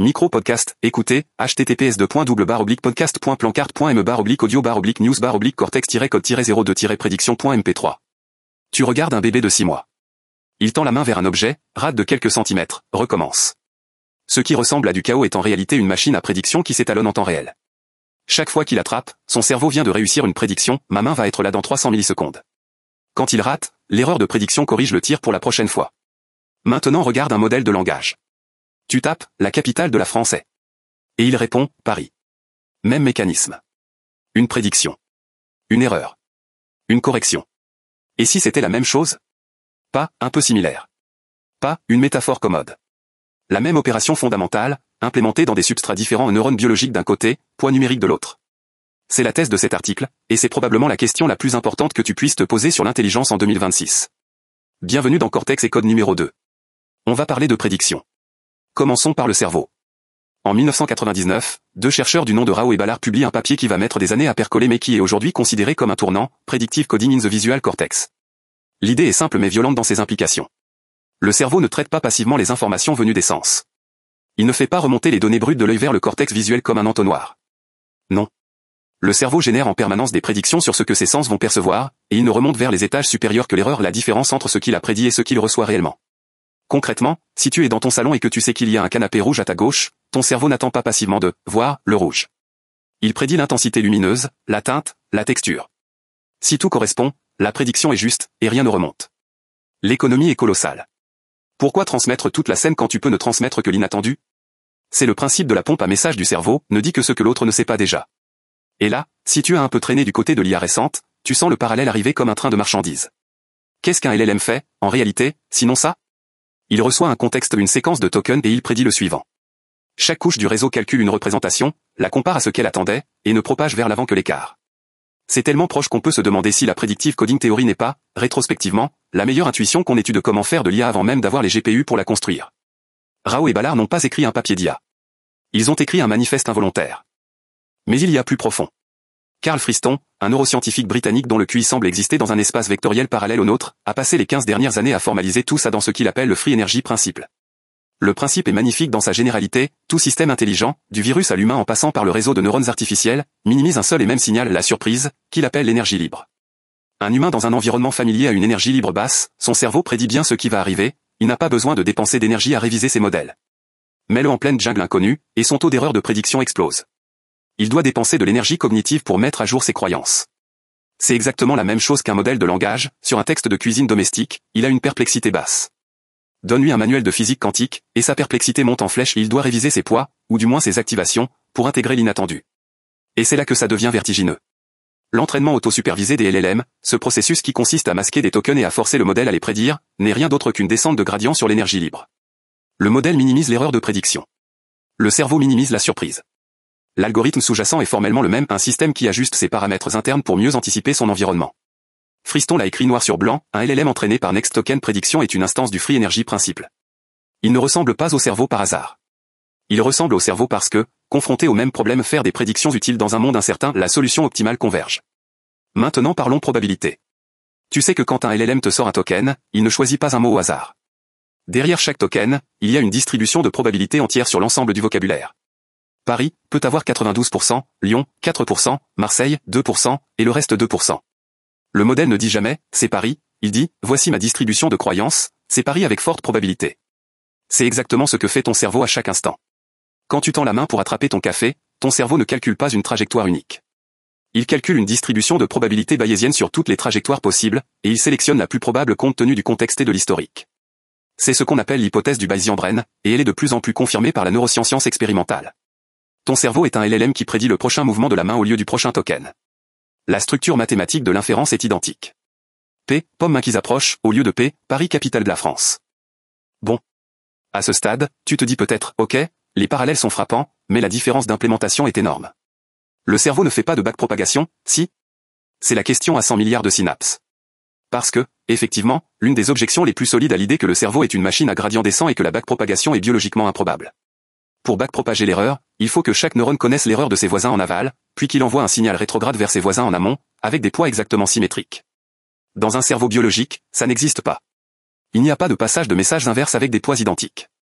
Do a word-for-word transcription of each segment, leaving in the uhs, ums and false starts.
Micro podcast, écoutez, https double barre oblique podcast.plancarte.me barre oblique audio barre oblique news barre oblique cortex-code zéro deux prédiction.m p trois. Tu regardes un bébé de six mois. Il tend la main vers un objet, rate de quelques centimètres, recommence. Ce qui ressemble à du chaos est en réalité une machine à prédiction qui s'étalonne en temps réel. Chaque fois qu'il attrape, son cerveau vient de réussir une prédiction, ma main va être là dans trois cents millisecondes. Quand il rate, l'erreur de prédiction corrige le tir pour la prochaine fois. Maintenant regarde un modèle de langage. Tu tapes, la capitale de la France est. Et il répond, Paris. Même mécanisme. Une prédiction. Une erreur. Une correction. Et si c'était la même chose? Pas, un peu similaire. Pas, une métaphore commode. La même opération fondamentale, implémentée dans des substrats différents, un neurone biologique d'un côté, poids numérique de l'autre. C'est la thèse de cet article, et c'est probablement la question la plus importante que tu puisses te poser sur l'intelligence en deux mille vingt-six. Bienvenue dans Cortex et code numéro deux. On va parler de prédiction. Commençons par le cerveau. En mille neuf cent quatre-vingt-dix-neuf, deux chercheurs du nom de Rao et Ballard publient un papier qui va mettre des années à percoler mais qui est aujourd'hui considéré comme un tournant, Predictive Coding in the Visual Cortex. L'idée est simple mais violente dans ses implications. Le cerveau ne traite pas passivement les informations venues des sens. Il ne fait pas remonter les données brutes de l'œil vers le cortex visuel comme un entonnoir. Non. Le cerveau génère en permanence des prédictions sur ce que ses sens vont percevoir, et il ne remonte vers les étages supérieurs que l'erreur, la différence entre ce qu'il a prédit et ce qu'il reçoit réellement. Concrètement, si tu es dans ton salon et que tu sais qu'il y a un canapé rouge à ta gauche, ton cerveau n'attend pas passivement de voir le rouge. Il prédit l'intensité lumineuse, la teinte, la texture. Si tout correspond, la prédiction est juste, et rien ne remonte. L'économie est colossale. Pourquoi transmettre toute la scène quand tu peux ne transmettre que l'inattendu? C'est le principe de la pompe à message du cerveau, ne dit que ce que l'autre ne sait pas déjà. Et là, si tu as un peu traîné du côté de l'I A récente, tu sens le parallèle arriver comme un train de marchandises. Qu'est-ce qu'un L L M fait, en réalité, sinon ça? Il reçoit un contexte, une séquence de tokens et il prédit le suivant. Chaque couche du réseau calcule une représentation, la compare à ce qu'elle attendait, et ne propage vers l'avant que l'écart. C'est tellement proche qu'on peut se demander si la Predictive Coding Theory n'est pas, rétrospectivement, la meilleure intuition qu'on étude comment faire de l'I A avant même d'avoir les G P U pour la construire. Rao et Ballard n'ont pas écrit un papier d'I A. Ils ont écrit un manifeste involontaire. Mais il y a plus profond. Carl Friston, un neuroscientifique britannique dont le Q I semble exister dans un espace vectoriel parallèle au nôtre, a passé les quinze dernières années à formaliser tout ça dans ce qu'il appelle le Free Energy Principle. Le principe est magnifique dans sa généralité, tout système intelligent, du virus à l'humain en passant par le réseau de neurones artificiels, minimise un seul et même signal, la surprise, qu'il appelle l'énergie libre. Un humain dans un environnement familier a une énergie libre basse, son cerveau prédit bien ce qui va arriver, il n'a pas besoin de dépenser d'énergie à réviser ses modèles. Mets-le en pleine jungle inconnue, et son taux d'erreur de prédiction explose. Il doit dépenser de l'énergie cognitive pour mettre à jour ses croyances. C'est exactement la même chose qu'un modèle de langage, sur un texte de cuisine domestique, il a une perplexité basse. Donne-lui un manuel de physique quantique, et sa perplexité monte en flèche et il doit réviser ses poids, ou du moins ses activations, pour intégrer l'inattendu. Et c'est là que ça devient vertigineux. L'entraînement auto-supervisé des L L M, ce processus qui consiste à masquer des tokens et à forcer le modèle à les prédire, n'est rien d'autre qu'une descente de gradient sur l'énergie libre. Le modèle minimise l'erreur de prédiction. Le cerveau minimise la surprise. L'algorithme sous-jacent est formellement le même, un système qui ajuste ses paramètres internes pour mieux anticiper son environnement. Friston l'a écrit noir sur blanc, un L L M entraîné par Next Token Prédiction est une instance du Free Energy Principle. Il ne ressemble pas au cerveau par hasard. Il ressemble au cerveau parce que, confronté au même problème, faire des prédictions utiles dans un monde incertain, la solution optimale converge. Maintenant parlons probabilité. Tu sais que quand un L L M te sort un token, il ne choisit pas un mot au hasard. Derrière chaque token, il y a une distribution de probabilité entière sur l'ensemble du vocabulaire. Paris peut avoir quatre-vingt-douze pour cent, Lyon, quatre pour cent, Marseille, deux pour cent, et le reste deux pour cent. Le modèle ne dit jamais, c'est Paris, il dit, voici ma distribution de croyances, c'est Paris avec forte probabilité. C'est exactement ce que fait ton cerveau à chaque instant. Quand tu tends la main pour attraper ton café, ton cerveau ne calcule pas une trajectoire unique. Il calcule une distribution de probabilité bayésienne sur toutes les trajectoires possibles, et il sélectionne la plus probable compte tenu du contexte et de l'historique. C'est ce qu'on appelle l'hypothèse du Bayesian-Brain, et elle est de plus en plus confirmée par la neuroscience expérimentale. Ton cerveau est un L L M qui prédit le prochain mouvement de la main au lieu du prochain token. La structure mathématique de l'inférence est identique. P, pomme main qui approche, au lieu de P, Paris capitale de la France. Bon. À ce stade, tu te dis peut-être, ok, les parallèles sont frappants, mais la différence d'implémentation est énorme. Le cerveau ne fait pas de backpropagation, si? C'est la question à cent milliards de synapses. Parce que, effectivement, l'une des objections les plus solides à l'idée que le cerveau est une machine à gradient descend et que la backpropagation est biologiquement improbable. Pour backpropager l'erreur, il faut que chaque neurone connaisse l'erreur de ses voisins en aval, puis qu'il envoie un signal rétrograde vers ses voisins en amont, avec des poids exactement symétriques. Dans un cerveau biologique, ça n'existe pas. Il n'y a pas de passage de messages inverses avec des poids identiques.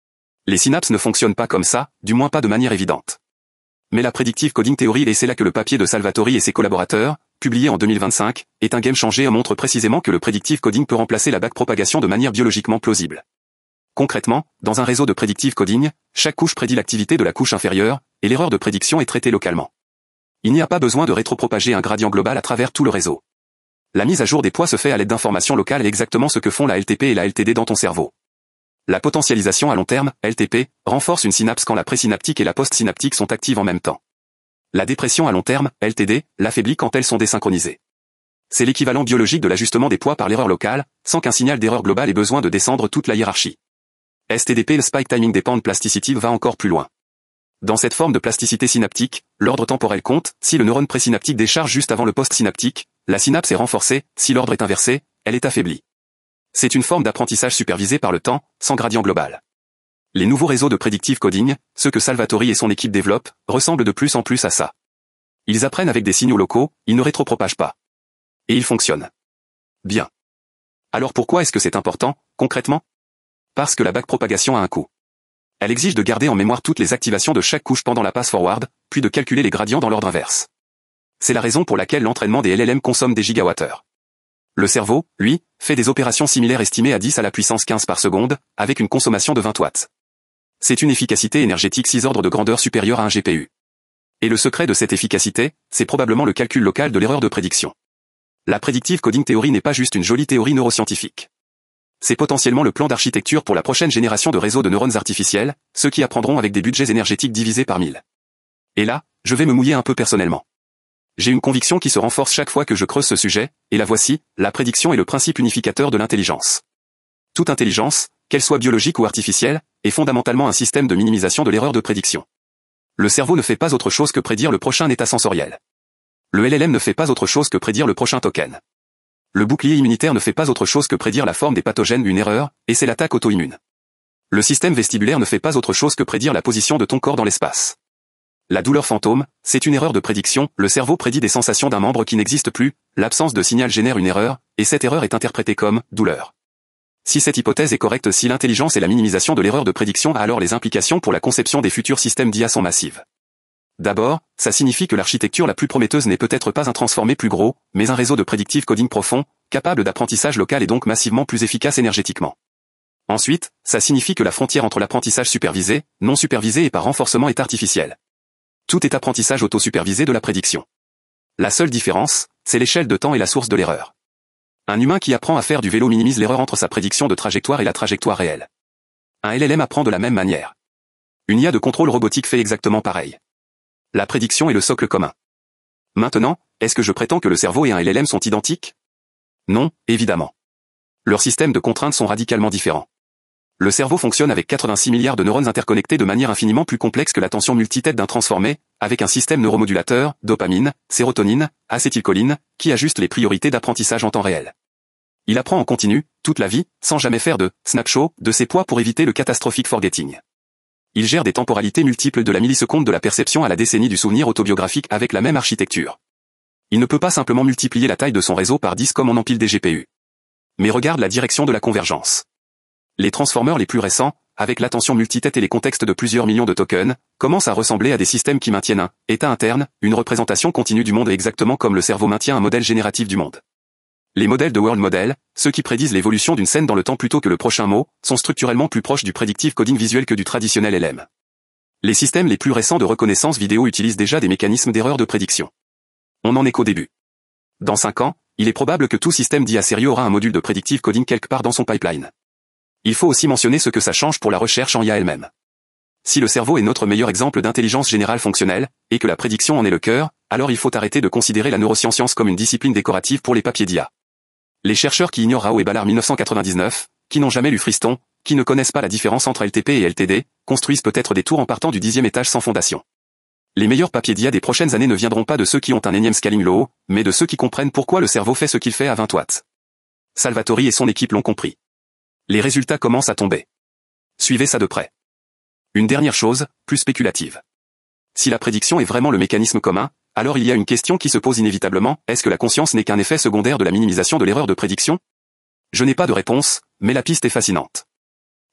Les synapses ne fonctionnent pas comme ça, du moins pas de manière évidente. Mais la Predictive Coding Theory, et c'est là que le papier de Salvatori et ses collaborateurs, publié en deux mille vingt-cinq, est un game changer et montre précisément que le predictive coding peut remplacer la backpropagation de manière biologiquement plausible. Concrètement, dans un réseau de predictive coding, chaque couche prédit l'activité de la couche inférieure, et l'erreur de prédiction est traitée localement. Il n'y a pas besoin de rétropropager un gradient global à travers tout le réseau. La mise à jour des poids se fait à l'aide d'informations locales et exactement ce que font la L T P et la L T D dans ton cerveau. La potentialisation à long terme, L T P, renforce une synapse quand la présynaptique et la postsynaptique sont actives en même temps. La dépression à long terme, L T D, l'affaiblit quand elles sont désynchronisées. C'est l'équivalent biologique de l'ajustement des poids par l'erreur locale, sans qu'un signal d'erreur globale ait besoin de descendre toute la hiérarchie. S T D P, le Spike Timing Dependent Plasticity, va encore plus loin. Dans cette forme de plasticité synaptique, l'ordre temporel compte. Si le neurone présynaptique décharge juste avant le postsynaptique, la synapse est renforcée. Si l'ordre est inversé, elle est affaiblie. C'est une forme d'apprentissage supervisé par le temps, sans gradient global. Les nouveaux réseaux de predictive coding, ceux que Salvatori et son équipe développent, ressemblent de plus en plus à ça. Ils apprennent avec des signaux locaux, ils ne rétropropagent pas. Et ils fonctionnent. Bien. Alors pourquoi est-ce que c'est important, concrètement? Parce que la backpropagation a un coût. Elle exige de garder en mémoire toutes les activations de chaque couche pendant la pass forward, puis de calculer les gradients dans l'ordre inverse. C'est la raison pour laquelle l'entraînement des L L M consomme des gigawattheures. Le cerveau, lui, fait des opérations similaires estimées à dix à la puissance quinze par seconde, avec une consommation de vingt watts. C'est une efficacité énergétique six ordres de grandeur supérieure à un G P U. Et le secret de cette efficacité, c'est probablement le calcul local de l'erreur de prédiction. La Predictive Coding Theory n'est pas juste une jolie théorie neuroscientifique. C'est potentiellement le plan d'architecture pour la prochaine génération de réseaux de neurones artificiels, ceux qui apprendront avec des budgets énergétiques divisés par mille. Et là, je vais me mouiller un peu personnellement. J'ai une conviction qui se renforce chaque fois que je creuse ce sujet, et la voici, la prédiction est le principe unificateur de l'intelligence. Toute intelligence, qu'elle soit biologique ou artificielle, est fondamentalement un système de minimisation de l'erreur de prédiction. Le cerveau ne fait pas autre chose que prédire le prochain état sensoriel. Le L L M ne fait pas autre chose que prédire le prochain token. Le bouclier immunitaire ne fait pas autre chose que prédire la forme des pathogènes d'une erreur, et c'est l'attaque auto-immune. Le système vestibulaire ne fait pas autre chose que prédire la position de ton corps dans l'espace. La douleur fantôme, c'est une erreur de prédiction, le cerveau prédit des sensations d'un membre qui n'existe plus, l'absence de signal génère une erreur, et cette erreur est interprétée comme « douleur ». Si cette hypothèse est correcte, si l'intelligence et la minimisation de l'erreur de prédiction a alors les implications pour la conception des futurs systèmes d'I A sont massives. D'abord, ça signifie que l'architecture la plus prometteuse n'est peut-être pas un transformé plus gros, mais un réseau de predictive coding profond, capable d'apprentissage local et donc massivement plus efficace énergétiquement. Ensuite, ça signifie que la frontière entre l'apprentissage supervisé, non supervisé et par renforcement est artificielle. Tout est apprentissage auto-supervisé de la prédiction. La seule différence, c'est l'échelle de temps et la source de l'erreur. Un humain qui apprend à faire du vélo minimise l'erreur entre sa prédiction de trajectoire et la trajectoire réelle. Un L L M apprend de la même manière. Une I A de contrôle robotique fait exactement pareil. La prédiction est le socle commun. Maintenant, est-ce que je prétends que le cerveau et un L L M sont identiques? Non, évidemment. Leurs systèmes de contraintes sont radicalement différents. Le cerveau fonctionne avec quatre-vingt-six milliards de neurones interconnectés de manière infiniment plus complexe que l'attention multitête d'un transformé, avec un système neuromodulateur, dopamine, sérotonine, acétylcholine, qui ajuste les priorités d'apprentissage en temps réel. Il apprend en continu, toute la vie, sans jamais faire de « snapshot » de ses poids pour éviter le catastrophique forgetting. Il gère des temporalités multiples de la milliseconde de la perception à la décennie du souvenir autobiographique avec la même architecture. Il ne peut pas simplement multiplier la taille de son réseau par dix comme on empile des G P U. Mais regarde la direction de la convergence. Les transformers les plus récents, avec l'attention multitête et les contextes de plusieurs millions de tokens, commencent à ressembler à des systèmes qui maintiennent un état interne, une représentation continue du monde exactement comme le cerveau maintient un modèle génératif du monde. Les modèles de World Model, ceux qui prédisent l'évolution d'une scène dans le temps plutôt que le prochain mot, sont structurellement plus proches du predictive coding visuel que du traditionnel L M. Les systèmes les plus récents de reconnaissance vidéo utilisent déjà des mécanismes d'erreur de prédiction. On n'en est qu'au début. Dans cinq ans, il est probable que tout système d'I A sérieux aura un module de predictive coding quelque part dans son pipeline. Il faut aussi mentionner ce que ça change pour la recherche en I A elle-même. Si le cerveau est notre meilleur exemple d'intelligence générale fonctionnelle, et que la prédiction en est le cœur, alors il faut arrêter de considérer la neuroscience comme une discipline décorative pour les papiers d'I A. Les chercheurs qui ignorent Rao et Ballard mille neuf cent quatre-vingt-dix-neuf, qui n'ont jamais lu Friston, qui ne connaissent pas la différence entre L T P et L T D, construisent peut-être des tours en partant du dixième étage sans fondation. Les meilleurs papiers d'I A des prochaines années ne viendront pas de ceux qui ont un énième scaling law, mais de ceux qui comprennent pourquoi le cerveau fait ce qu'il fait à vingt watts. Salvatori et son équipe l'ont compris. Les résultats commencent à tomber. Suivez ça de près. Une dernière chose, plus spéculative. Si la prédiction est vraiment le mécanisme commun, alors il y a une question qui se pose inévitablement, est-ce que la conscience n'est qu'un effet secondaire de la minimisation de l'erreur de prédiction? Je n'ai pas de réponse, mais la piste est fascinante.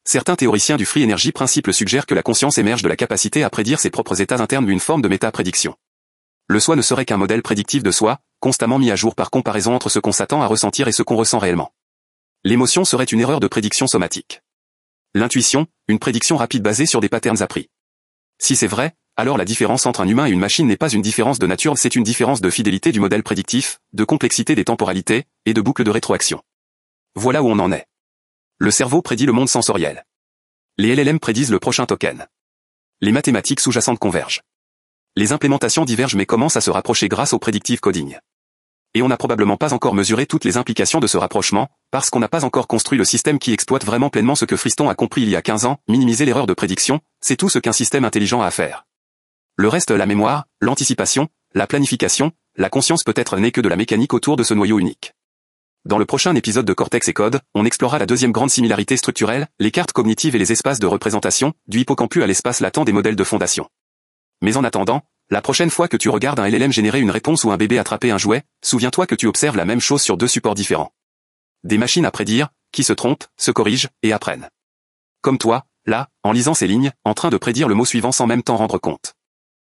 Certains théoriciens du free energy principe suggèrent que la conscience émerge de la capacité à prédire ses propres états internes, une forme de méta-prédiction. Le soi ne serait qu'un modèle prédictif de soi, constamment mis à jour par comparaison entre ce qu'on s'attend à ressentir et ce qu'on ressent réellement. L'émotion serait une erreur de prédiction somatique. L'intuition, une prédiction rapide basée sur des patterns appris. Si c'est vrai, alors la différence entre un humain et une machine n'est pas une différence de nature, c'est une différence de fidélité du modèle prédictif, de complexité des temporalités, et de boucle de rétroaction. Voilà où on en est. Le cerveau prédit le monde sensoriel. Les L L M prédisent le prochain token. Les mathématiques sous-jacentes convergent. Les implémentations divergent mais commencent à se rapprocher grâce au predictive coding. Et on n'a probablement pas encore mesuré toutes les implications de ce rapprochement, parce qu'on n'a pas encore construit le système qui exploite vraiment pleinement ce que Friston a compris il y a quinze ans, minimiser l'erreur de prédiction, c'est tout ce qu'un système intelligent a à faire. Le reste, la mémoire, l'anticipation, la planification, la conscience peut-être n'est que de la mécanique autour de ce noyau unique. Dans le prochain épisode de Cortex et Code, on explorera la deuxième grande similarité structurelle, les cartes cognitives et les espaces de représentation, du hippocampus à l'espace latent des modèles de fondation. Mais en attendant, la prochaine fois que tu regardes un L L M générer une réponse ou un bébé attraper un jouet, souviens-toi que tu observes la même chose sur deux supports différents. Des machines à prédire, qui se trompent, se corrigent, et apprennent. Comme toi, là, en lisant ces lignes, en train de prédire le mot suivant sans même t'en rendre compte.